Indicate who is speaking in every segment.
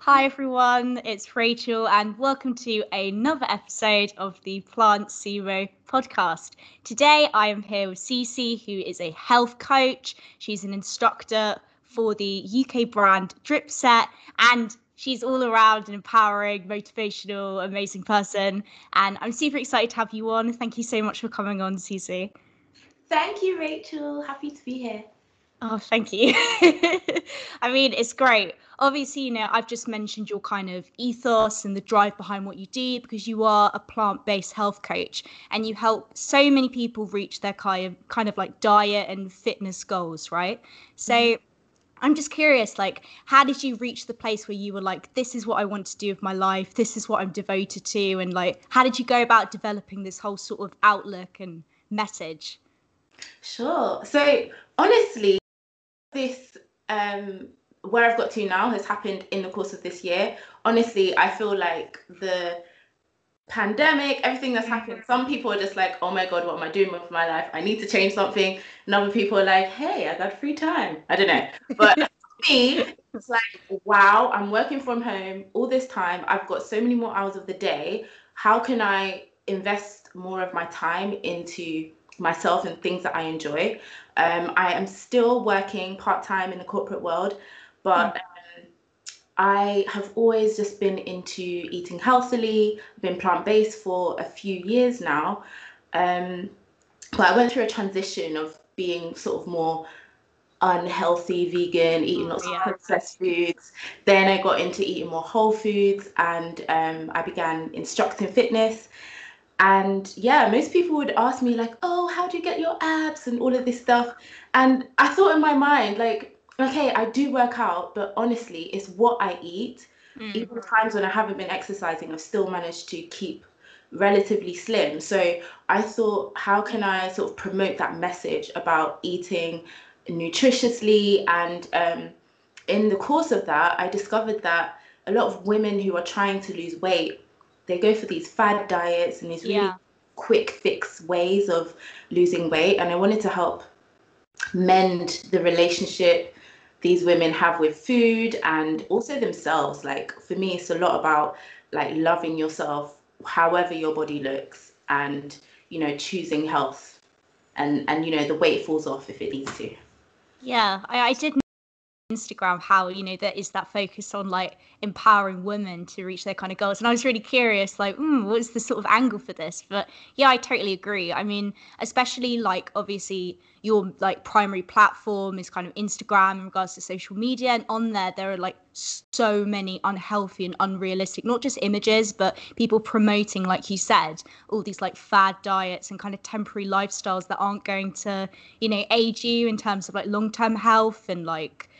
Speaker 1: Hi everyone, it's Rachel and welcome to another episode of the Plant Sumo podcast. Today I am here with Cece, who is a health coach. She's an instructor for the UK brand Dripset, and she's all around an empowering, motivational, amazing person. And I'm super excited to have you on. Thank you so much for coming on, Cece.
Speaker 2: Thank you, Rachel. Happy to be here.
Speaker 1: Oh, thank you. I mean, it's great. Obviously, I've just mentioned your kind of ethos and the drive behind what you do because you are a plant-based health coach and you help so many people reach their kind of like diet and fitness goals, right? So I'm just curious, like, how did you reach the place where you were like, this is what I want to do with my life, this is what I'm devoted to, and like, how did you go about developing this whole sort of outlook and message?
Speaker 2: Sure. So honestly, this where I've got to now has happened in the course of this year. Honestly, I feel like the pandemic, everything that's happened, some people are just like, oh my God, what am I doing with my life? I need to change something. And other people are like, hey, I got free time. I don't know. But for me, it's like, wow, I'm working from home all this time. I've got so many more hours of the day. How can I invest more of my time into myself and things that I enjoy? I am still working part-time in the corporate world, but I have always just been into eating healthily, been plant-based for a few years now. But I went through a transition of being sort of more unhealthy vegan, eating lots of processed foods. Then I got into eating more whole foods and I began instructing fitness. And yeah, most people would ask me like, oh, how do you get your abs and all of this stuff? And I thought in my mind, like, okay, I do work out, but honestly, it's what I eat. Even the times when I haven't been exercising, I've still managed to keep relatively slim. So I thought, how can I sort of promote that message about eating nutritiously? And in the course of that, I discovered that a lot of women who are trying to lose weight, they go for these fad diets and these really quick fix ways of losing weight. And I wanted to help mend the relationship these women have with food and also themselves. Like for me, it's a lot about like loving yourself, however your body looks, and choosing health, and the weight falls off if it needs to.
Speaker 1: Yeah, I did Instagram how there is that focus on like empowering women to reach their kind of goals, and I was really curious like what's the sort of angle for this. But yeah, I totally agree. I mean, especially like obviously your like primary platform is kind of Instagram in regards to social media, and on there are like so many unhealthy and unrealistic not just images but people promoting, like you said, all these like fad diets and kind of temporary lifestyles that aren't going to aid you in terms of like long-term health and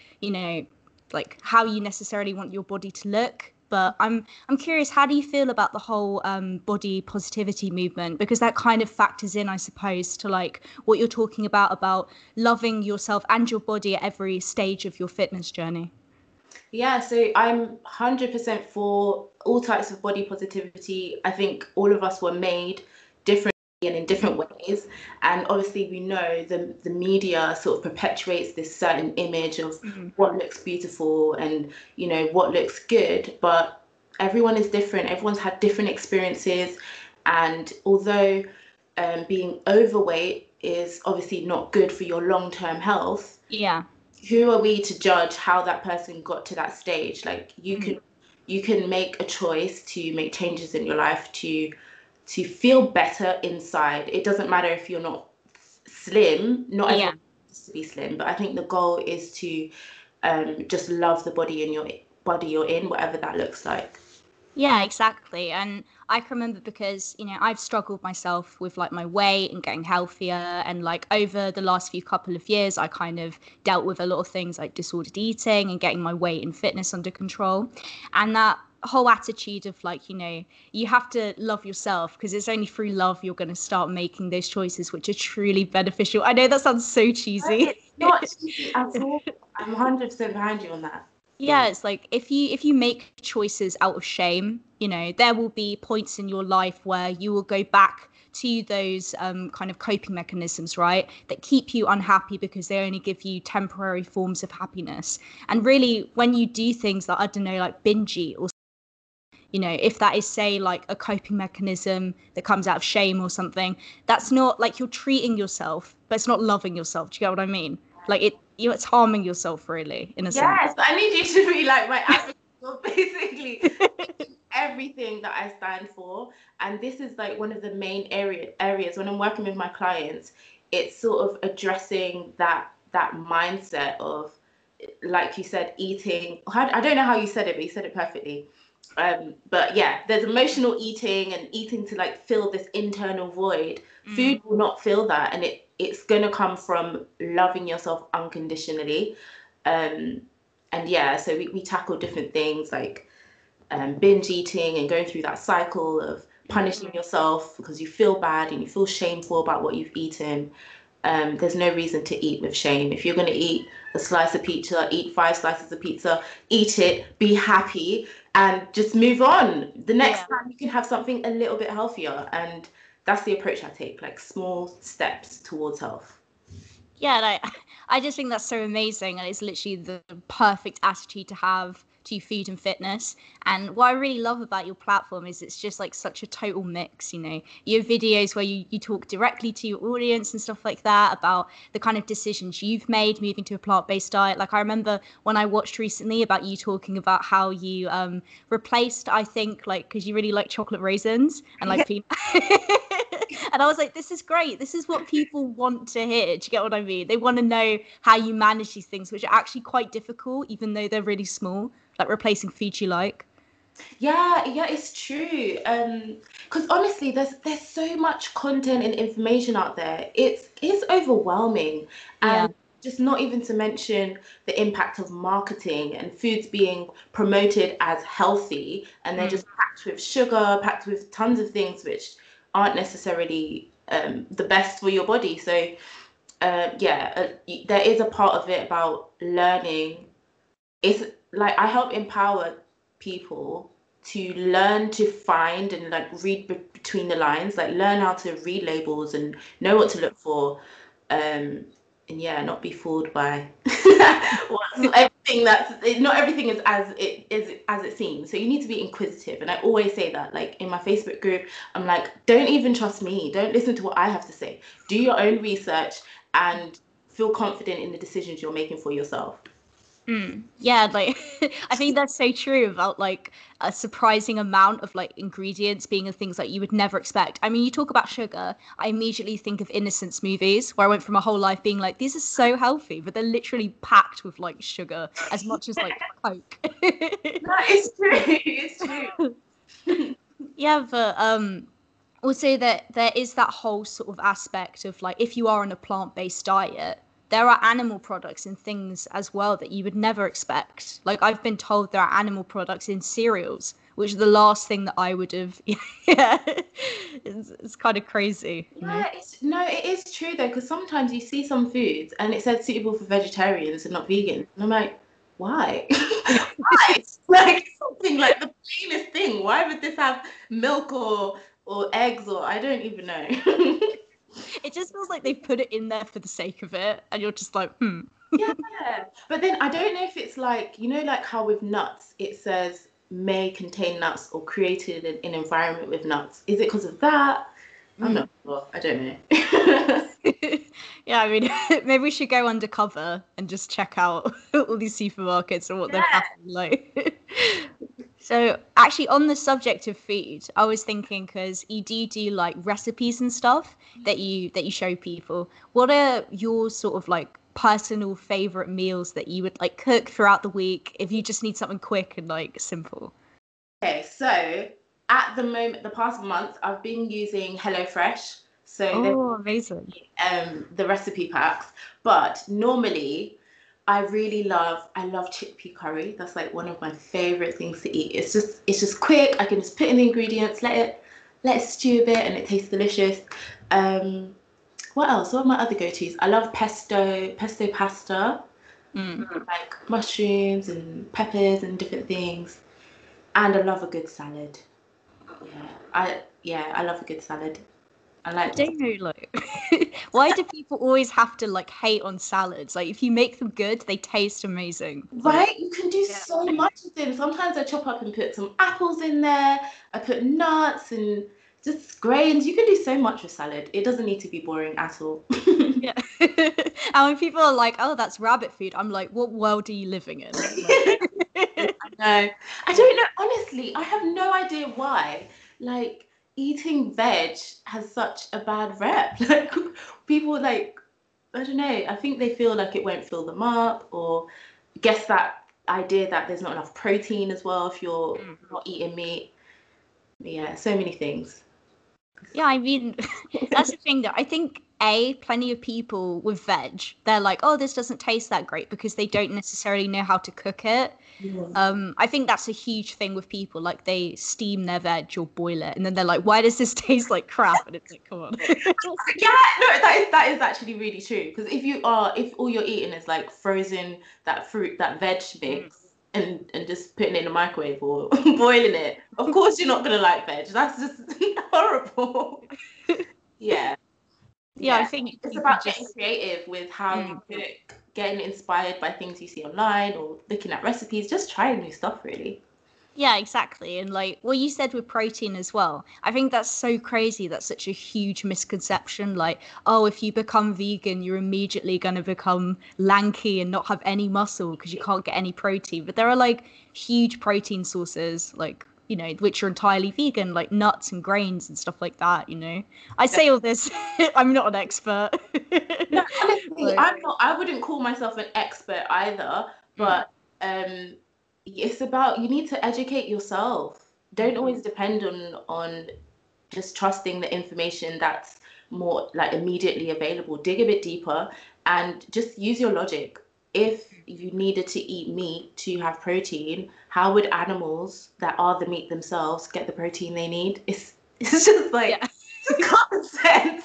Speaker 1: like how you necessarily want your body to look. But I'm curious, how do you feel about the whole body positivity movement? Because that kind of factors in, I suppose, to like what you're talking about loving yourself and your body at every stage of your fitness journey.
Speaker 2: Yeah, so I'm 100% for all types of body positivity. I think all of us were made differently and in different ways. And obviously, we know the media sort of perpetuates this certain image of what looks beautiful and, what looks good. But everyone is different, everyone's had different experiences. And although being overweight is obviously not good for your long-term health,
Speaker 1: Yeah.
Speaker 2: who are we to judge how that person got to that stage? Like you can make a choice to make changes in your life to feel better inside. It doesn't matter if you're not slim. Not everyone wants to be slim, but I think the goal is to just love the body in your body you're in, whatever that looks like.
Speaker 1: Yeah, exactly. And I can remember because, I've struggled myself with like my weight and getting healthier. And like over the last few couple of years, I kind of dealt with a lot of things like disordered eating and getting my weight and fitness under control. And that whole attitude of like, you have to love yourself because it's only through love you're going to start making those choices which are truly beneficial. I know that sounds so cheesy.
Speaker 2: It's not cheesy at all. I'm 100% behind you on that.
Speaker 1: Yeah, it's like if you make choices out of shame, there will be points in your life where you will go back to those kind of coping mechanisms, right, that keep you unhappy because they only give you temporary forms of happiness. And really, when you do things like, I don't know, like binge eat, or if that is, say, like a coping mechanism that comes out of shame or something, that's not like, you're treating yourself, but it's not loving yourself. Do you get what I mean? Like it's harming yourself, really, in a sense.
Speaker 2: Yes, I need you to be like my advocate for basically everything that I stand for. And this is like one of the main areas when I'm working with my clients. It's sort of addressing that mindset of, like you said, eating. I don't know how you said it, but you said it perfectly. But yeah, there's emotional eating and eating to like fill this internal void. Food will not fill that, and it's gonna come from loving yourself unconditionally. And yeah, so we tackle different things like binge eating and going through that cycle of punishing yourself because you feel bad and you feel shameful about what you've eaten. There's no reason to eat with shame. If you're going to eat a slice of pizza, eat 5 slices of pizza, eat it, be happy, and just move on. The next time you can have something a little bit healthier. And that's the approach I take, like small steps towards health.
Speaker 1: Yeah, I just think that's so amazing, and it's literally the perfect attitude to have to food and fitness. And what I really love about your platform is it's just like such a total mix. You have videos where you talk directly to your audience and stuff like that about the kind of decisions you've made moving to a plant-based diet. Like I remember when I watched recently about you talking about how you replaced, I think, like, because you really like chocolate raisins and like peanut. And I was like, this is great. This is what people want to hear. Do you get what I mean? They want to know how you manage these things, which are actually quite difficult, even though they're really small, like replacing food you like.
Speaker 2: Yeah, it's true. Because honestly, there's so much content and information out there. It's overwhelming,
Speaker 1: Yeah.
Speaker 2: and just not even to mention the impact of marketing and foods being promoted as healthy, and they're just packed with sugar, packed with tons of things which aren't necessarily the best for your body. So, there is a part of it about learning. It's like I help empower people to learn to find and like read between the lines, like learn how to read labels and know what to look for, and yeah, not be fooled by everything not everything is as it seems. So you need to be inquisitive, and I always say that, like in my Facebook group, I'm like, don't even trust me, don't listen to what I have to say, do your own research and feel confident in the decisions you're making for yourself.
Speaker 1: Yeah, like I think that's so true about like a surprising amount of like ingredients being of things like you would never expect. I mean, you talk about sugar, I immediately think of Innocence movies where I went from a whole life being like, these are so healthy, but they're literally packed with like sugar as much as like Coke.
Speaker 2: That is true. It's true.
Speaker 1: Yeah, but also that there is that whole sort of aspect of like, if you are on a plant-based diet, there are animal products and things as well that you would never expect. Like I've been told there are animal products in cereals, which is the last thing that I would have. Yeah, it's kind of crazy.
Speaker 2: Yeah, it is true though, because sometimes you see some foods and it says suitable for vegetarians and not vegans, and I'm like, why? Why? Like something like the plainest thing. Why would this have milk or eggs, or I don't even know.
Speaker 1: It just feels like they've put it in there for the sake of it, and you're just like,
Speaker 2: Yeah, but then I don't know if it's like, like how with nuts it says may contain nuts or created in an environment with nuts. Is it because of that? I'm not sure. I don't know.
Speaker 1: Yeah, I mean, maybe we should go undercover and just check out all these supermarkets and what they're packing like. So, actually, on the subject of food, I was thinking, because you do like recipes and stuff that you show people. What are your sort of like personal favorite meals that you would like cook throughout the week if you just need something quick and like simple?
Speaker 2: Okay, so at the moment, the past month, I've been using HelloFresh. So
Speaker 1: Oh, amazing.
Speaker 2: the recipe packs. But normally, I love chickpea curry. That's like one of my favorite things to eat. It's just quick. I can just put in the ingredients, let it stew a bit, and it tastes delicious. What else? What are my other go-tos? I love pesto pasta, like mushrooms and peppers and different things. And I love a good salad. Yeah, I love a good salad. I
Speaker 1: I
Speaker 2: like them.
Speaker 1: don't know, like, why do people always have to like hate on salads? Like, if you make them good, they taste amazing. Like,
Speaker 2: Right? You can do
Speaker 1: yeah.
Speaker 2: so much with them. Sometimes I chop up and put some apples in there. I put nuts and just grains. You can do so much with salad. It doesn't need to be boring at all.
Speaker 1: Yeah. And when people are like, "Oh, that's rabbit food," I'm like, "What world are you living in?" Like,
Speaker 2: No, I don't know. Honestly, I have no idea why. Like eating veg has such a bad rep. Like people like, I don't know. I think they feel like it won't fill them up, or guess that idea that there's not enough protein as well if you're not eating meat. Yeah, so many things.
Speaker 1: yeah, I mean, that's the thing that I think plenty of people with veg, they're like, "Oh, this doesn't taste that great," because they don't necessarily know how to cook it.
Speaker 2: Yeah.
Speaker 1: I think that's a huge thing with people. Like they steam their veg or boil it, and then they're like, "Why does this taste like crap?" And it's like, come on.
Speaker 2: Yeah, no, that is actually really true. Because if all you're eating is like frozen that fruit, that veg mix, and just putting it in the microwave or boiling it, of course you're not gonna like veg. That's just horrible. Yeah,
Speaker 1: Yeah, I
Speaker 2: yeah.
Speaker 1: think
Speaker 2: It's
Speaker 1: people
Speaker 2: about getting
Speaker 1: just.
Speaker 2: creative with how
Speaker 1: Mm.
Speaker 2: you cook, getting inspired by things you see online or looking at recipes, just trying new stuff really.
Speaker 1: Yeah, exactly. And like what you said with protein as well, I think that's so crazy. That's such a huge misconception. Like, oh, if you become vegan, you're immediately going to become lanky and not have any muscle because you can't get any protein. But there are like huge protein sources, like, which are entirely vegan, like nuts and grains and stuff like that, I say all this, I'm not an expert.
Speaker 2: No, honestly,
Speaker 1: Like,
Speaker 2: I'm not. I wouldn't call myself an expert either,
Speaker 1: mm,
Speaker 2: but it's about you need to educate yourself. Don't always depend on just trusting the information that's more like immediately available. Dig a bit deeper and just use your logic. If you needed to eat meat to have protein, how would animals that are the meat themselves get the protein they need? It's just like
Speaker 1: yeah.
Speaker 2: just common sense.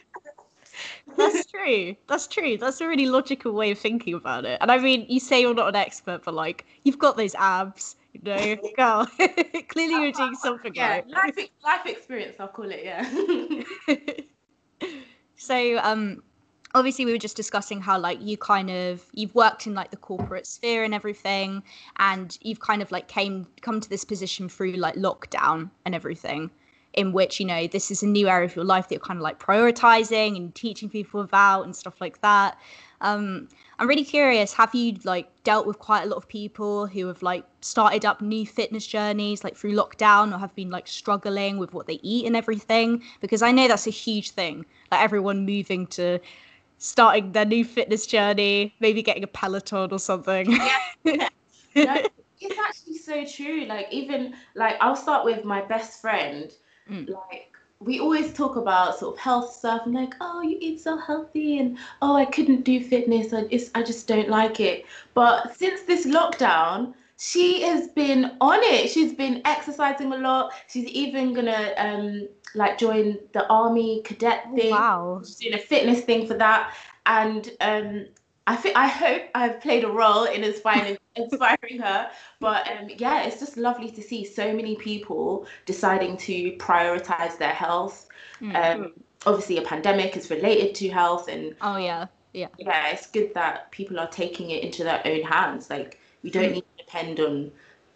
Speaker 1: That's true. That's true. That's a really logical way of thinking about it. And I mean, you say you're not an expert, but like, you've got those abs, girl. Clearly, you're doing something
Speaker 2: Yeah,
Speaker 1: right.
Speaker 2: life experience, I'll call it, yeah.
Speaker 1: So, obviously, we were just discussing how like you've worked in like the corporate sphere and everything, and you've kind of like come to this position through like lockdown and everything, in which this is a new area of your life that you're kind of like prioritizing and teaching people about and stuff like that. I'm really curious, have you like dealt with quite a lot of people who have like started up new fitness journeys like through lockdown, or have been like struggling with what they eat and everything? Because I know that's a huge thing, like everyone moving to starting their new fitness journey, maybe getting a Peloton or something.
Speaker 2: Yeah. No, it's actually so true. Like even like I'll start with my best friend.
Speaker 1: Mm.
Speaker 2: Like we always talk about sort of health stuff and like, oh, you eat so healthy and oh, I couldn't do fitness. I just don't like it. But since this lockdown, she has been on it. She's been exercising a lot. She's even gonna like join the army cadet
Speaker 1: Oh,
Speaker 2: thing.
Speaker 1: wow.
Speaker 2: She's doing a fitness thing for that. And I hope I've played a role in inspiring her. But yeah, it's just lovely to see so many people deciding to prioritize their health.
Speaker 1: Mm.
Speaker 2: Obviously, a pandemic is related to health, and
Speaker 1: Oh, yeah. Yeah.
Speaker 2: yeah, it's good that people are taking it into their own hands. Like we don't
Speaker 1: Mm.
Speaker 2: need to depend on,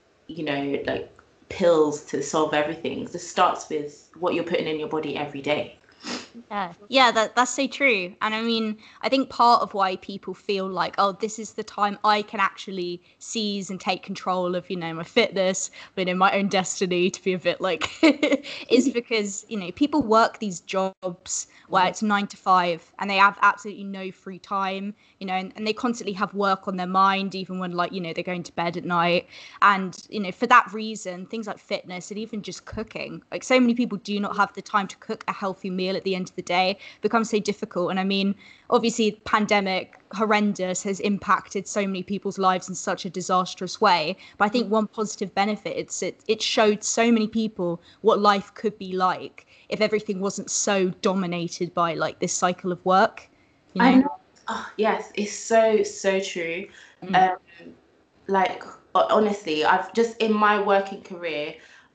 Speaker 2: like pills to solve everything. This starts with what you're putting in your body every day.
Speaker 1: Yeah, that's so true. And I mean, I think part of why people feel like, oh, this is the time I can actually seize and take control of, my fitness, but in my own destiny to be a bit like, is because, people work these jobs where it's 9 to 5 and they have absolutely no free time, and they constantly have work on their mind, even when like, they're going to bed at night. And, for that reason, things like fitness and even just cooking, like so many people do not have the time to cook a healthy meal at the end of the day, becomes so difficult. And I mean, obviously, pandemic, horrendous, has impacted so many people's lives in such a disastrous way. But I think one positive benefit, it showed so many people what life could be like if everything wasn't so dominated by like this cycle of work, you
Speaker 2: I
Speaker 1: know?
Speaker 2: know. Oh, yes, it's so true.
Speaker 1: Mm.
Speaker 2: Um, like honestly, I've just in my working career,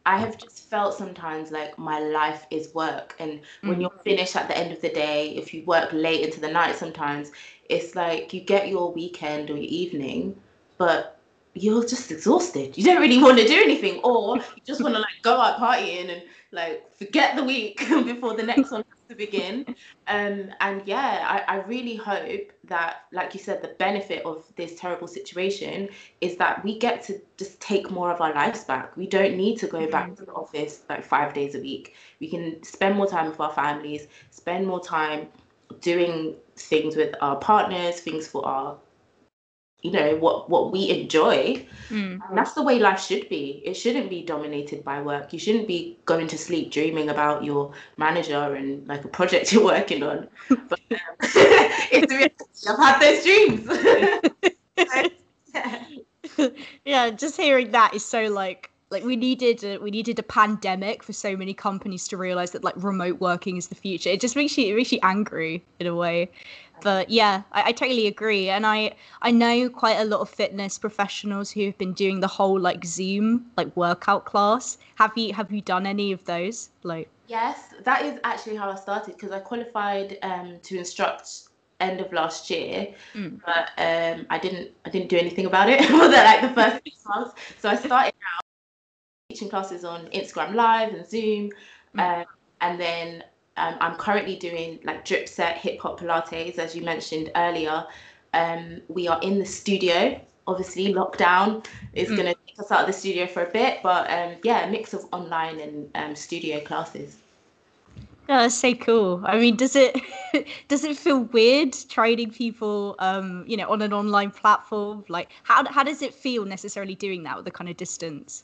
Speaker 2: I have just felt sometimes like my life is work. And when you're finished at the end of the day, if you work late into the night sometimes, it's like you get your weekend or your evening, but you're just exhausted. You don't really want to do anything, or you just want to like go out partying and like forget the week before the next one has to begin. And yeah, I really hope that, like you said, the benefit of this terrible situation is that we get to just take more of our lives back. We don't need to go back to the office like 5 days a week. We can spend more time with our families, spend more time doing things with our partners, things for our, what we enjoy. And that's the way life should be. It shouldn't be dominated by work. You shouldn't be going to sleep dreaming about your manager and like a project you're working on. But it's the reality. I've had those dreams.
Speaker 1: Yeah, just hearing that is so like we needed a pandemic for so many companies to realize that like remote working is the future. It just makes you angry in a way. But yeah, I totally agree. And I know quite a lot of fitness professionals who've been doing the whole like Zoom like workout class. Have you done any of those? Like,
Speaker 2: yes, that is actually how I started, because I qualified to instruct end of last year, but I didn't do anything about it for the first 6 months. So I started out teaching classes on Instagram Live and Zoom, and then I'm currently doing like drip set hip hop Pilates, as you mentioned earlier. We are in the studio. Obviously, lockdown is going to take us out of the studio for a bit, but yeah, a mix of online and studio classes.
Speaker 1: oh, that's so cool. I mean, does it feel weird training people, on an online platform? Like, how does it feel necessarily doing that with the kind of distance?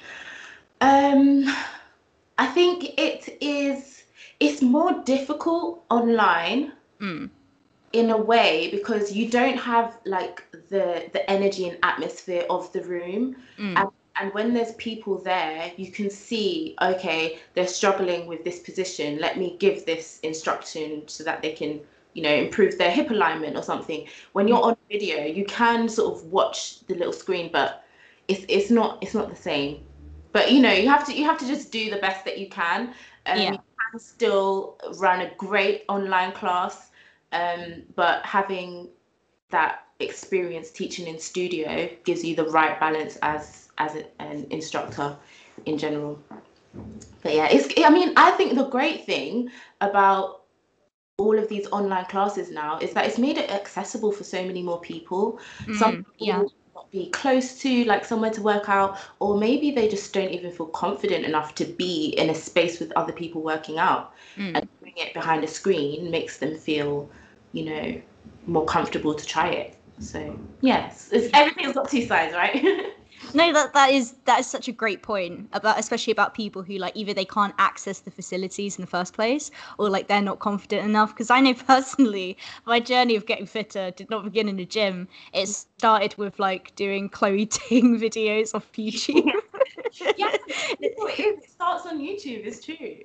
Speaker 2: I think it's more difficult online in a way, because you don't have like the energy and atmosphere of the room. And when there's people there, you can see, okay, they're struggling with this position. Let me give this instruction so that they can, improve their hip alignment or something. When you're on video, you can sort of watch the little screen, but it's not the same. But you have to just do the best that you can. You can still run a great online class, but having that experience teaching in studio gives you the right balance as an instructor in general. But yeah, I think the great thing about all of these online classes now is that it's made it accessible for so many more people. Some people not be close to like somewhere to work out, or maybe they just don't even feel confident enough to be in a space with other people working out. And doing it behind a screen makes them feel, more comfortable to try it. So yes, everything's got two sides, right?
Speaker 1: No, that is such a great point, especially about people who like either they can't access the facilities in the first place, or like they're not confident enough. Because I know personally, my journey of getting fitter did not begin in a gym. It started with like doing Chloe Ting videos off YouTube.
Speaker 2: Yes, it starts on YouTube. It's true.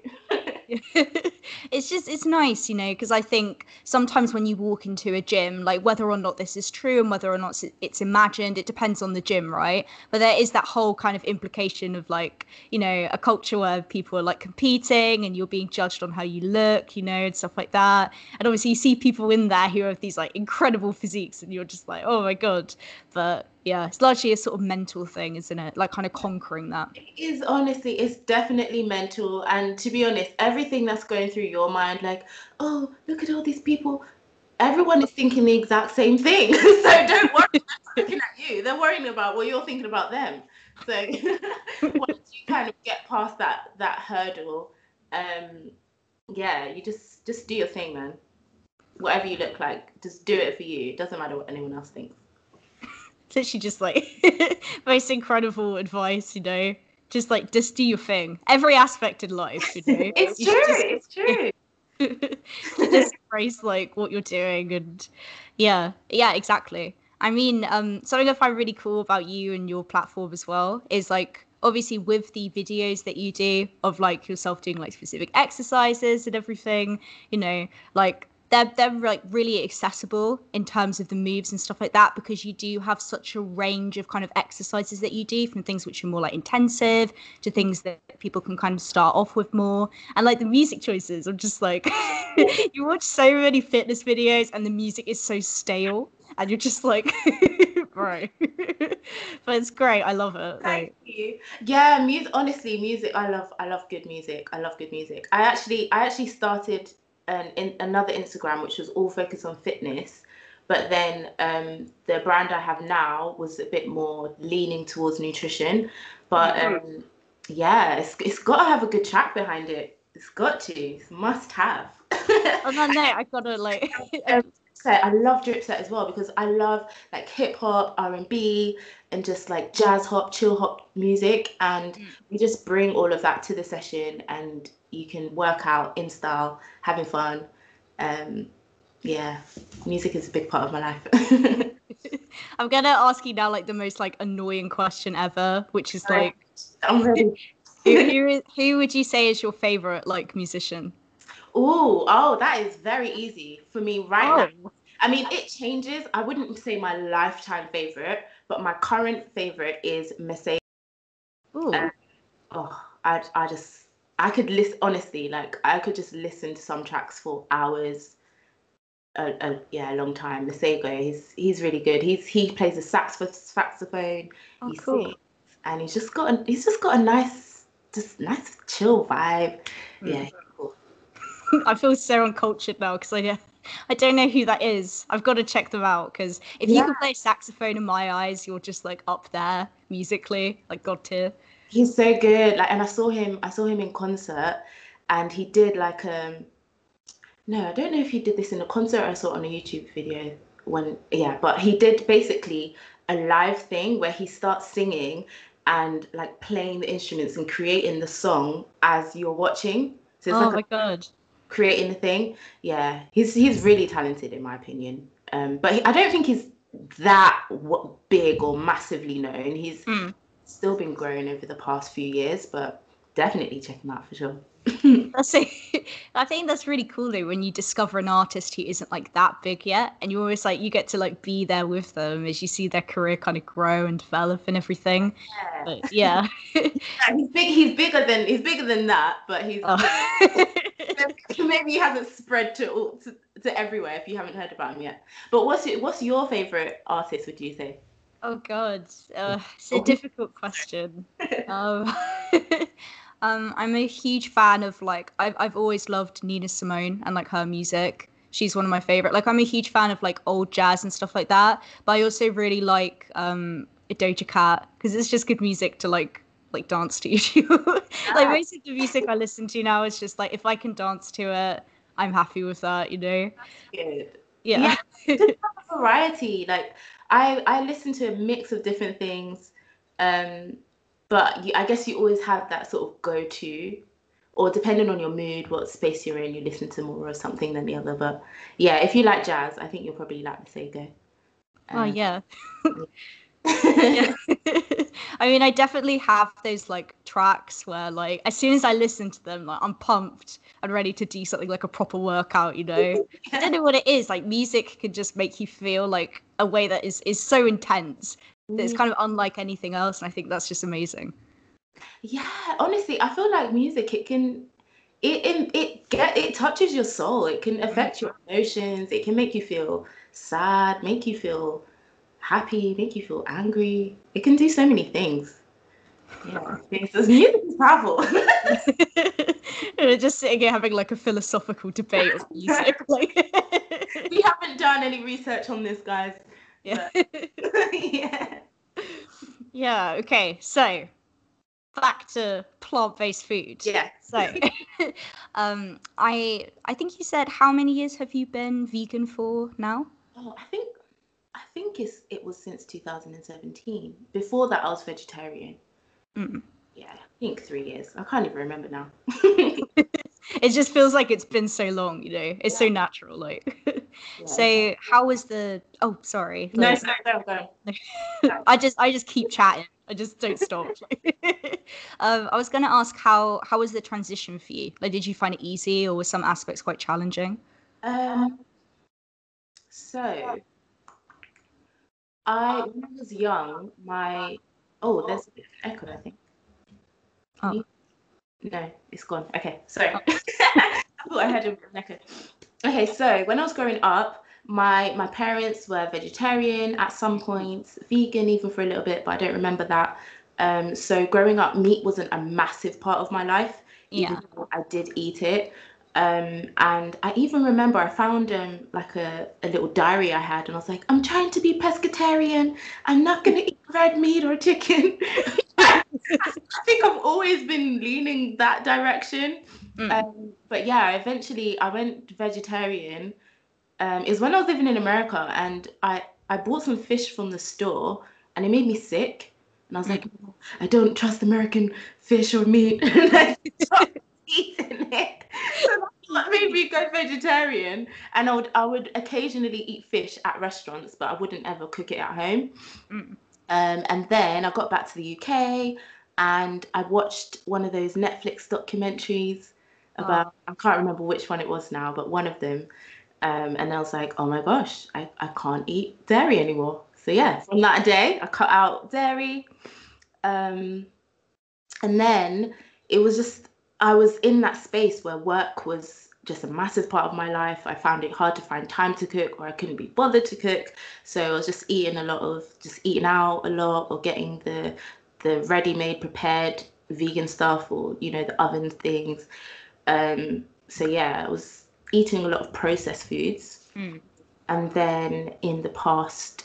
Speaker 1: It's nice, because I think sometimes when you walk into a gym, like whether or not this is true and whether or not it's imagined, it depends on the gym, right? But there is that whole kind of implication of like, a culture where people are like competing and you're being judged on how you look, and stuff like that. And obviously you see people in there who have these like incredible physiques and you're just like, oh my God. But yeah, it's largely a sort of mental thing, isn't it? Like kind of conquering that.
Speaker 2: It is, honestly, it's definitely mental. And to be honest, everything that's going through your mind, like, oh, look at all these people, everyone is thinking the exact same thing. So don't worry, they're not looking at you. They're worrying about what you're thinking about them. So once you kind of get past that hurdle, yeah, you just do your thing, man. Whatever you look like, just do it for you. It doesn't matter what anyone else thinks.
Speaker 1: Literally just like most incredible advice, just do your thing. Every aspect in life,
Speaker 2: It's true.
Speaker 1: Just embrace like what you're doing, and yeah, exactly. I mean, something I find really cool about you and your platform as well is like obviously with the videos that you do of like yourself doing like specific exercises and everything, like they're like really accessible in terms of the moves and stuff like that, because you do have such a range of kind of exercises that you do, from things which are more like intensive to things that people can kind of start off with more. And like the music choices, I'm just like, you watch so many fitness videos and the music is so stale, and you're just like, bro. But it's great. I love it.
Speaker 2: Thank you. Yeah, music. Honestly, music. I love good music. I love good music. I actually started another Instagram which was all focused on fitness, but then the brand I have now was a bit more leaning towards nutrition. But yeah, it's got to have a good track behind it. It's got to. It's must have.
Speaker 1: On that note, I gotta like.
Speaker 2: I love Dripset as well, because I love like hip hop, R&B, and just like jazz hop, chill hop music, and we just bring all of that to the session, and you can work out in style, having fun. Yeah, music is a big part of my life.
Speaker 1: I'm gonna ask you now like the most like annoying question ever, which is like,
Speaker 2: I'm ready.
Speaker 1: who would you say is your favorite like musician?
Speaker 2: Oh, that is very easy for me right now.
Speaker 1: Oh,
Speaker 2: I mean, it changes. I wouldn't say my lifetime favorite, but my current favorite is Mercedes.
Speaker 1: ooh.
Speaker 2: Oh, I could listen, honestly, like I could just listen to some tracks for hours. Yeah, a long time. Masego, he's really good. He plays a saxophone.
Speaker 1: Oh,
Speaker 2: He
Speaker 1: cool.
Speaker 2: sings, and he's just got a nice chill vibe. Yeah, he's cool.
Speaker 1: I feel so uncultured now because I don't know who that is. I've got to check them out, because if you
Speaker 2: Yeah,
Speaker 1: can play saxophone in my eyes, you're just like up there musically, like God tier.
Speaker 2: he's so good. Like, and I saw him in concert, and he did like no, I don't know if he did this in a concert or I saw it on a YouTube video when, yeah, but he did basically a live thing where he starts singing and like playing the instruments and creating the song as you're watching. So it's
Speaker 1: Oh
Speaker 2: like a
Speaker 1: my God.
Speaker 2: creating the thing. Yeah, he's really talented in my opinion. But I don't think he's that big or massively known. He's
Speaker 1: Mm.
Speaker 2: still been growing over the past few years, but definitely check him out for sure.
Speaker 1: That's it. I think that's really cool though, when you discover an artist who isn't like that big yet, and you always like you get to like be there with them as you see their career kind of grow and develop and everything.
Speaker 2: Yeah.
Speaker 1: But yeah.
Speaker 2: Yeah, he's bigger than that, but he's
Speaker 1: Oh.
Speaker 2: maybe he hasn't spread to everywhere if you haven't heard about him yet. But what's your favorite artist, would you say?
Speaker 1: Oh God, it's a
Speaker 2: Or who-
Speaker 1: difficult question. Um, I'm a huge fan of like I've always loved Nina Simone and like her music. She's one of my favorite. Like I'm a huge fan of like old jazz and stuff like that. But I also really like Doja Cat, because it's just good music to like dance to. Like
Speaker 2: Yeah,
Speaker 1: most of the music I listen to now is just like if I can dance to it, I'm happy with that.
Speaker 2: good. Yeah,
Speaker 1: Yeah.
Speaker 2: just have a variety. Like I listen to a mix of different things, um, but I guess you always have that sort of go-to, or depending on your mood, what space you're in, you listen to more of something than the other. But yeah, if you like jazz, I think you'll probably like Masego.
Speaker 1: Oh
Speaker 2: Um,
Speaker 1: yeah. Yeah. I mean, I definitely have those like tracks where like as soon as I listen to them, like I'm pumped and ready to do something like a proper workout. I don't know what it is. Like music can just make you feel like a way that is so intense that it's
Speaker 2: yeah.
Speaker 1: kind of unlike anything else. And I think that's just amazing.
Speaker 2: Yeah, honestly, I feel like music, it touches your soul. It can
Speaker 1: Mm.
Speaker 2: affect your emotions. It can make you feel sad, make you feel happy, make you feel angry. It can do so many things. Yeah, because music is powerful.
Speaker 1: We're just sitting here having like a philosophical debate of music. Like
Speaker 2: We haven't done any research on this, guys,
Speaker 1: yeah.
Speaker 2: but yeah.
Speaker 1: Yeah, okay. So back to plant-based food.
Speaker 2: Yeah.
Speaker 1: So, I think you said, how many years have you been vegan for now?
Speaker 2: Oh, I think it was since 2017. Before that, I was vegetarian.
Speaker 1: Mm.
Speaker 2: Yeah, I think 3 years. I can't even remember now.
Speaker 1: It just feels like it's been so long. It's so
Speaker 2: Yeah,
Speaker 1: natural, like.
Speaker 2: yeah.
Speaker 1: So, how was the? Oh, sorry.
Speaker 2: No,
Speaker 1: Like,
Speaker 2: go.
Speaker 1: I just keep chatting. I just don't stop. I was gonna ask how was the transition for you? Like, did you find it easy, or were some aspects quite challenging?
Speaker 2: Um, so when I was young, there's a bit of an echo, I think. Can you? No, it's gone. Okay, sorry. I thought I had a bit of an echo. Okay, so when I was growing up, my parents were vegetarian at some points, vegan even for a little bit, but I don't remember that. So growing up, meat wasn't a massive part of my life, even though I did eat it. And I even remember I found like a little diary I had, and I was like, I'm trying to be pescatarian. I'm not going to eat red meat or chicken. I think I've always been leaning that direction. But yeah, eventually I went vegetarian. It was when I was living in America, and I bought some fish from the store, and it made me sick. And I was like, "No, I don't trust American fish or meat," and I stopped eating it. So that's what made me go vegetarian. And I would occasionally eat fish at restaurants, but I wouldn't ever cook it at home. And then I got back to the UK, and I watched one of those Netflix documentaries about, I can't remember which one it was now, but one of them. And I was like, oh my gosh, I can't eat dairy anymore. So yeah, from that day, I cut out dairy. Um, and then it was just, I was in that space where work was just a massive part of my life. I found it hard to find time to cook, or I couldn't be bothered to cook. So I was just eating out a lot, or getting the ready-made prepared vegan stuff, or the oven things. So yeah, I was eating a lot of processed foods. And then in the past,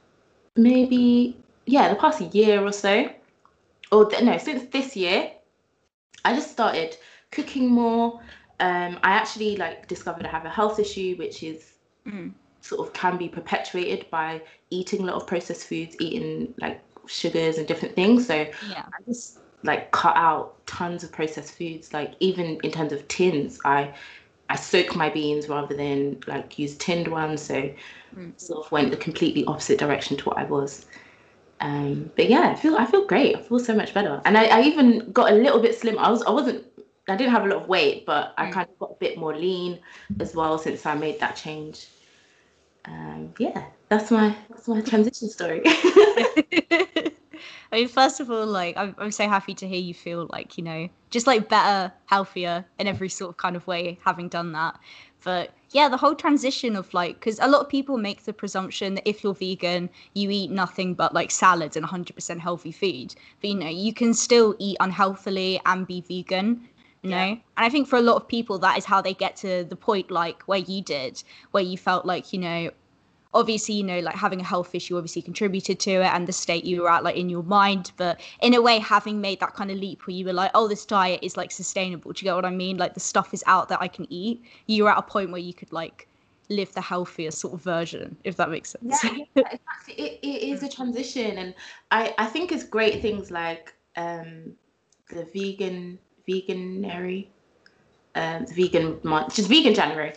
Speaker 2: the past year or so, no, since this year, I just started cooking more. I actually discovered I have a health issue, which is sort of can be perpetuated by eating a lot of processed foods, eating like sugars and different things. So I just cut out tons of processed foods. Like even in terms of tins, I soak my beans rather than use tinned ones. So sort of went the completely opposite direction to what I was. But yeah, I feel great. I feel so much better. And I even got a little bit slim. I didn't have a lot of weight, but I kind of got a bit more lean as well since I made that change. Yeah, that's my transition story.
Speaker 1: I mean, first of all, I'm so happy to hear you feel just better, healthier in every sort of kind of way, having done that. But yeah, the whole transition of because a lot of people make the presumption that if you're vegan, you eat nothing but salads and 100% healthy food. But you can still eat unhealthily and be vegan. And I think for a lot of people, that is how they get to the point where you did, where you felt obviously, having a health issue obviously contributed to it and the state you were at in your mind. But in a way, having made that kind of leap where you were like, oh, this diet is sustainable. Do you get what I mean? The stuff is out that I can eat. You were at a point where you could live the healthier sort of version, if that makes sense.
Speaker 2: Yeah, exactly. It is a transition. And I think it's great things like the veganary, the vegan month, just vegan January.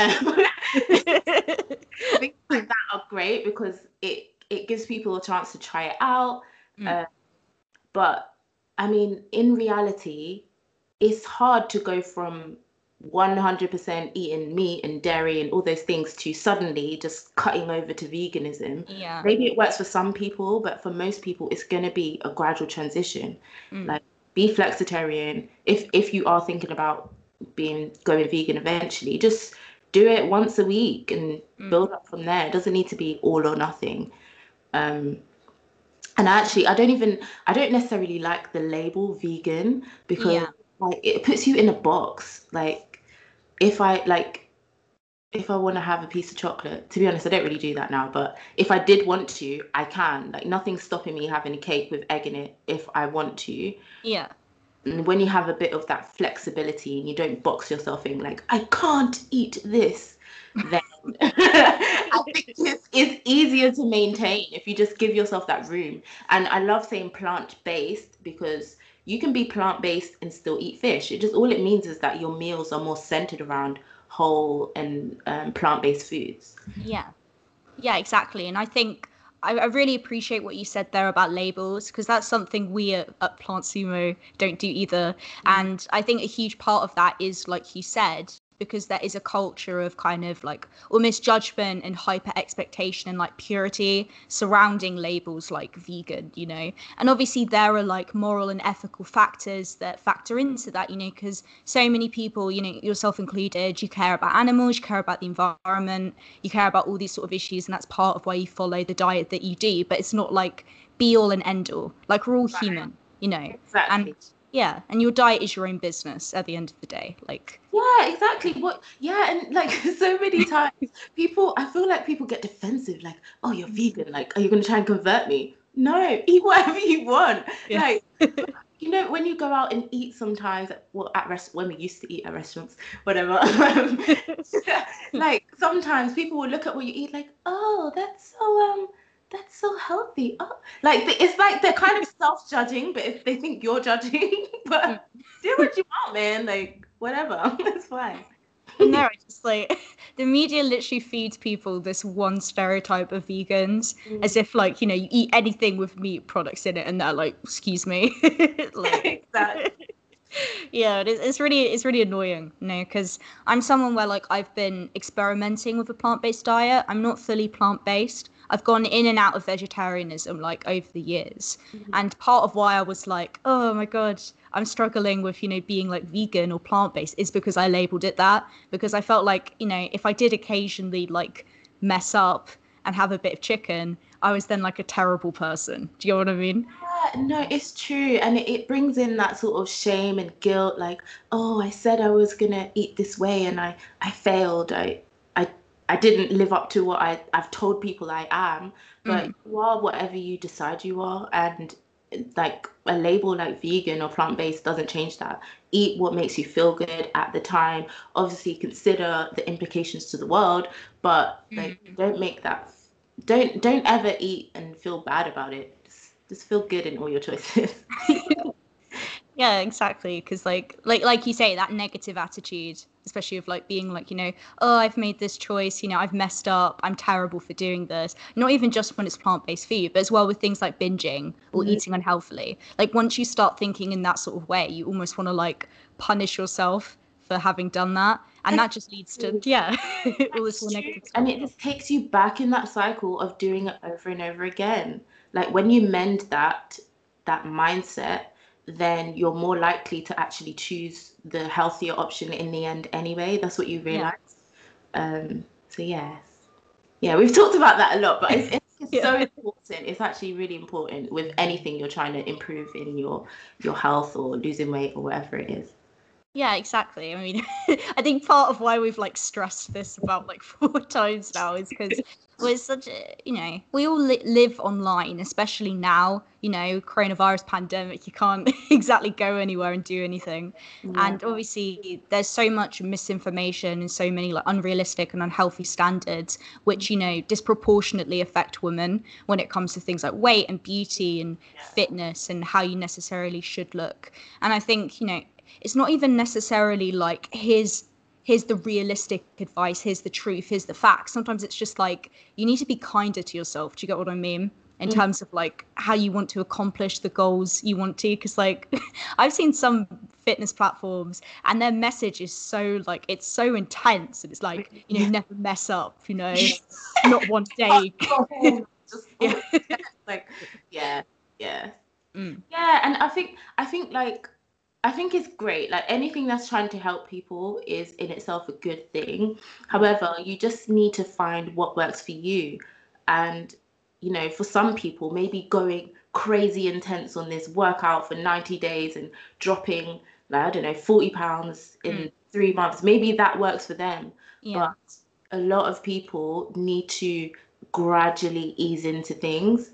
Speaker 2: Things like that are great because it gives people a chance to try it out. But I mean, in reality, it's hard to go from 100% eating meat and dairy and all those things to suddenly just cutting over to veganism.
Speaker 1: Yeah.
Speaker 2: Maybe it works for some people, but for most people, it's going to be a gradual transition. Be flexitarian. If you are thinking about going vegan eventually, just do it once a week and build up from there. It doesn't need to be all or nothing. And actually, I don't necessarily like the label vegan because it puts you in a box. If I want to have a piece of chocolate, to be honest, I don't really do that now. But if I did want to, I can. Nothing's stopping me having a cake with egg in it if I want to.
Speaker 1: Yeah.
Speaker 2: And when you have a bit of that flexibility and you don't box yourself in, I can't eat this, then I think it's easier to maintain if you just give yourself that room. And I love saying plant-based because you can be plant-based and still eat fish. All it means is that your meals are more centered around whole and plant-based foods.
Speaker 1: Yeah, exactly. And I think I really appreciate what you said there about labels, because that's something we at Plant Sumo don't do either. And I think a huge part of that is, like you said, because there is a culture of kind of like almost judgment and hyper expectation and like purity surrounding labels like vegan, you know. And obviously there are like moral and ethical factors that factor into that, you know, because so many people, you know, yourself included, you care about animals, you care about the environment, you care about all these sort of issues, and that's part of why you follow the diet that you do. But it's not like be all and end all. Like we're all human, you know.
Speaker 2: Exactly.
Speaker 1: And yeah, and your diet is your own business at the end of the day. Like
Speaker 2: Yeah, exactly. And like so many times I feel like people get defensive, like, oh, you're vegan, like, are you gonna try and convert me? No, eat whatever you want.
Speaker 1: yeah.
Speaker 2: Like, you know, when you go out and eat sometimes, well, when we used to eat at restaurants, whatever, like sometimes people will look at what you eat like, oh, that's so healthy. Oh, like it's like they're kind of self-judging, but if they think you're judging, but do what you want, man. Like whatever, it's fine.
Speaker 1: And no, it's just like the media literally feeds people this one stereotype of vegans as if like, you know, you eat anything with meat products in it and they're like, excuse me. Like
Speaker 2: Exactly.
Speaker 1: yeah, it's really annoying, you know, because I'm someone where like I've been experimenting with a plant-based diet. I'm not fully plant-based. I've gone in and out of vegetarianism like over the years. And part of why I was like, oh my God, I'm struggling with, you know, being like vegan or plant-based is because I labeled it that, because I felt like, you know, if I did occasionally like mess up and have a bit of chicken, I was then like a terrible person. Do you know what I mean?
Speaker 2: Yeah, no, it's true. And it brings in that sort of shame and guilt, like, oh, I said I was gonna eat this way and I failed. I I didn't live up to what I've told people I am. But
Speaker 1: Mm.
Speaker 2: you are whatever you decide you are. And like a label like vegan or plant-based doesn't change that. Eat what makes you feel good at the time. Obviously consider the implications to the world, but like
Speaker 1: Mm.
Speaker 2: don't ever eat and feel bad about it. Just feel good in all your choices.
Speaker 1: Yeah, exactly. Because like you say, that negative attitude, especially of like being like, you know, oh, I've made this choice, you know, I've messed up, I'm terrible for doing this. Not even just when it's plant-based food, but as well with things like binging or
Speaker 2: Mhm.
Speaker 1: eating unhealthily. Like once you start thinking in that sort of way, you almost want to like punish yourself for having done that, and that just leads to yeah, all this
Speaker 2: That's
Speaker 1: more
Speaker 2: true.
Speaker 1: negative stuff.
Speaker 2: And it just takes you back in that cycle of doing it over and over again. Like when you mend that mindset, then you're more likely to actually choose the healthier option in the end anyway. That's what you
Speaker 1: Yeah,
Speaker 2: realize. So yes. Yeah, we've talked about that a lot, but it's
Speaker 1: yeah.
Speaker 2: so important. It's actually really important with anything you're trying to improve in your health or losing weight or whatever it is.
Speaker 1: Yeah, exactly. I mean, I think part of why we've like stressed this about like 4 times now is because we're such a, you know, we all live online, especially now, you know, coronavirus pandemic, you can't exactly go anywhere and do anything.
Speaker 2: Yeah.
Speaker 1: And obviously there's so much misinformation and so many like unrealistic and unhealthy standards, which, you know, disproportionately affect women when it comes to things like weight and beauty and fitness and how you necessarily should look. And I think, you know, it's not even necessarily like here's the realistic advice, here's the truth, here's the facts. Sometimes it's just like you need to be kinder to yourself. Do you get what I mean? In
Speaker 2: Mm.
Speaker 1: terms of like how you want to accomplish the goals you want to, because like I've seen some fitness platforms and their message is so like it's so intense and it's like, you know, never mess up, you know, not one day.
Speaker 2: Just
Speaker 1: Yeah.
Speaker 2: like yeah, yeah.
Speaker 1: Mm.
Speaker 2: Yeah, and I think it's great. Like anything that's trying to help people is in itself a good thing.
Speaker 1: Yeah.
Speaker 2: However, you just need to find what works for you. And, you know, for some people, maybe going crazy intense on this workout for 90 days and dropping, like, I don't know, 40 pounds
Speaker 1: Mm.
Speaker 2: in 3 months, maybe that works for them. But
Speaker 1: Yeah.
Speaker 2: a lot of people need to gradually ease into things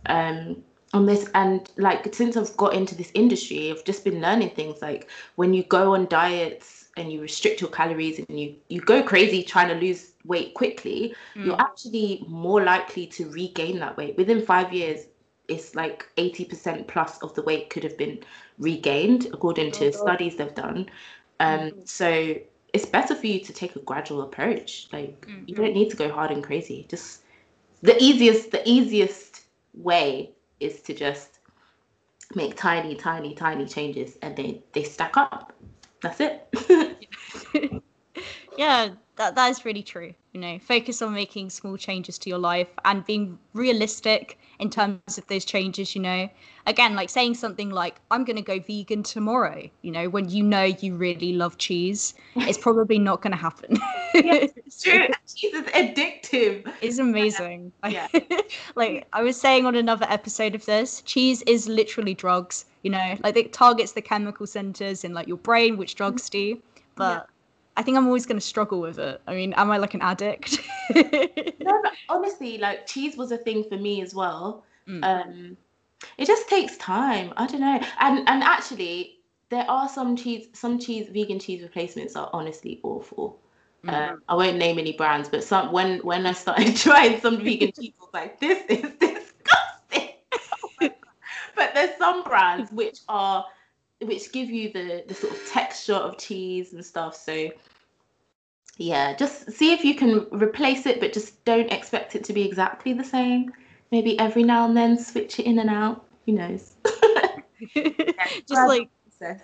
Speaker 2: on this. And like since I've got into this industry, I've just been learning things like when you go on diets and you restrict your calories and you go crazy trying to lose weight quickly, you're
Speaker 1: Mm.
Speaker 2: actually more likely to regain that weight within 5 years. It's like 80% plus of the weight could have been regained according to studies they've done.
Speaker 1: Mm.
Speaker 2: So it's better for you to take a gradual approach. Like
Speaker 1: Mm.
Speaker 2: you don't need to go hard and crazy. Just the easiest way is to just make tiny, tiny, tiny changes and they stack up. That's it.
Speaker 1: Yeah, that is really true. You know, focus on making small changes to your life and being realistic in terms of those changes, you know. Again, like saying something like, I'm going to go vegan tomorrow, you know, when you know you really love cheese, it's probably not going to happen.
Speaker 2: Yeah,
Speaker 1: So,
Speaker 2: true. Cheese is addictive.
Speaker 1: it's amazing.
Speaker 2: Yeah.
Speaker 1: Like I was saying on another episode of this, cheese is literally drugs, you know, like it targets the chemical centers in like your brain, which drugs do.
Speaker 2: Yeah.
Speaker 1: But I think I'm always going to struggle with it. I mean, am I like an addict?
Speaker 2: No, but honestly, like cheese was a thing for me as well.
Speaker 1: Mm.
Speaker 2: Um, it just takes time. I don't know. And actually, there are some vegan cheese replacements are honestly awful.
Speaker 1: Mm.
Speaker 2: I won't name any brands, but some when I started trying some vegan cheese, I was like, this is disgusting. Oh my God. But there's some brands which give you the sort of texture of cheese and stuff. So yeah, just see if you can replace it, but just don't expect it to be exactly the same. Maybe every now and then switch it in and out. Who knows? Yeah,
Speaker 1: Just like
Speaker 2: process.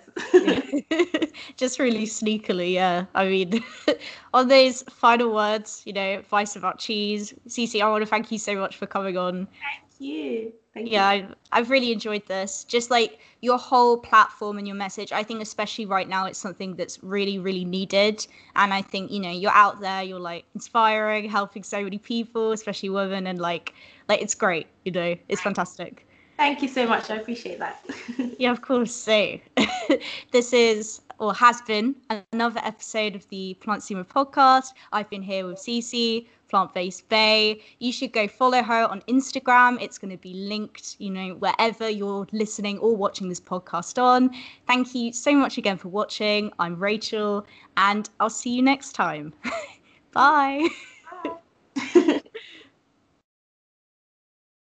Speaker 1: just really sneakily, yeah. I mean, on those final words, you know, advice about cheese, Cece, I want to thank you so much for coming on.
Speaker 2: Thank you. Thank you.
Speaker 1: Yeah, I've really enjoyed this. Just like your whole platform and your message, I think especially right now, it's something that's really, really needed. And I think, you know, you're out there, you're like inspiring, helping so many people, especially women, and like it's great, you know, it's fantastic.
Speaker 2: Thank you so much. I appreciate that.
Speaker 1: Yeah, of course. So, this is or has been another episode of the Plant Sumo podcast. I've been here with Cece, Plant Based Bay. You should go follow her on Instagram. It's going to be linked, you know, wherever you're listening or watching this podcast on. Thank you so much again for watching. I'm Rachel, and I'll see you next time. Bye.